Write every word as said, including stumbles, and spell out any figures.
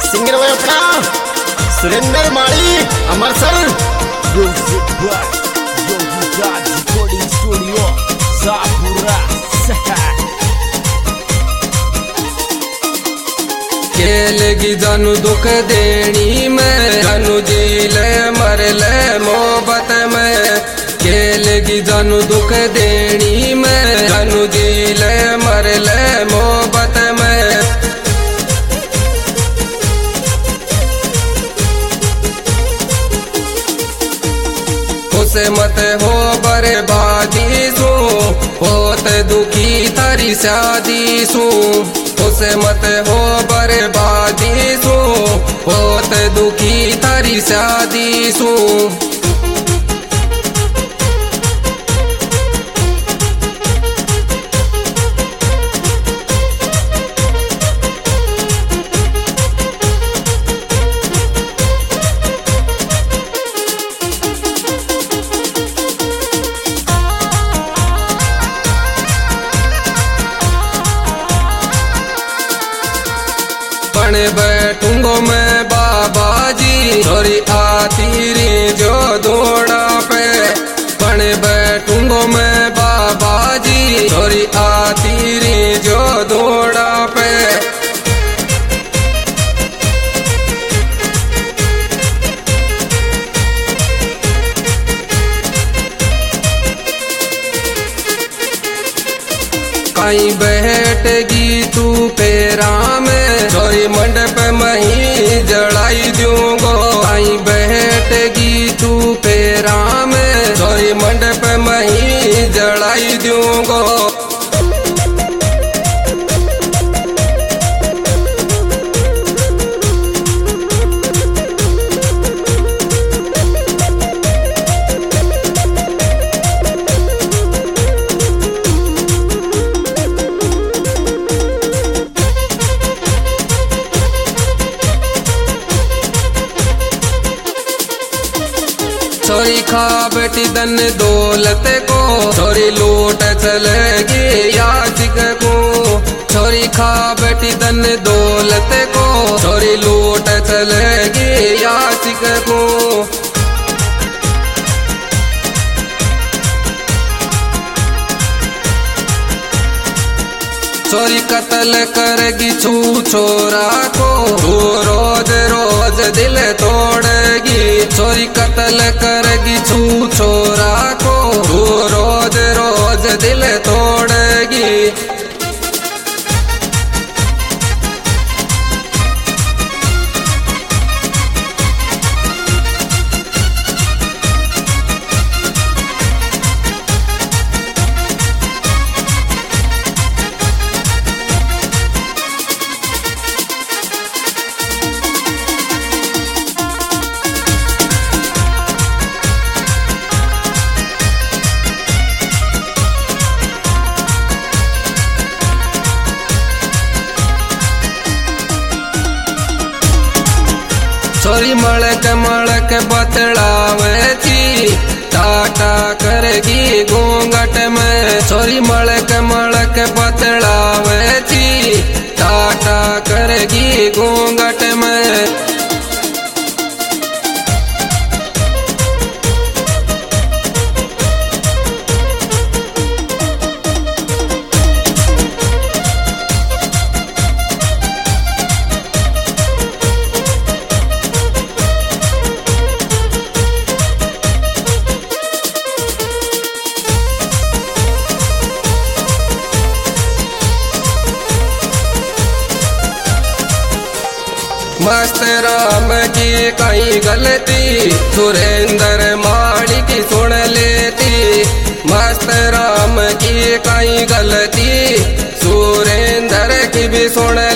singer भाई अपना सुरेंद्र माली Amarsar Music by Yogi God Recording Studio Sapura खेलगी जानू दुख देनी में जानू जीले मरले मोहब्बत में खेलगी जानू दुख देनी में जानू जीले मरले मोहब्बत में खुश मत हो बर्बादी सू बहुत दुखी थारी शादी सू खुश मत हो बर्बादी सू बहुत दुखी थारी शादी सू बैठूंगो मैं बाबा जी छोरी आती रे जो दौड़ा पे पण बैठूंगो मैं बाबा जी छोरी आती रे जो दौड़ा पे कहीं बैठगी तू पेरा में छोरी मंडप मही जड़ाई दूंगो कहीं बैठगी तू पेरा में छोरी मंडप मही जड़ाई दूंगो छोरी खा बेटी धन दौलत को छोरी लूट चलेगी याचिक को छोरी खा बेटी धन दौलत को छोरी लूट चलेगी याचिक को छोरी कत्ल करेगी छू छोरा को तू रोज रोज दिल तोड़ेगी छोरी कत्ल करेगी छू छोरा को तू रोज रोज दिल तोड़ेगी छोरी मड़क मड़क बतलावे थी टाटा करेगी घूंघट में छोरी मड़क मड़क बतलावे थी टाटा करेगी घूंघट में मस्त राम की कहीं गलती सुरेंद्र माली की सुन लेती मस्त राम की कहीं गलती सुरेंद्र की भी सुन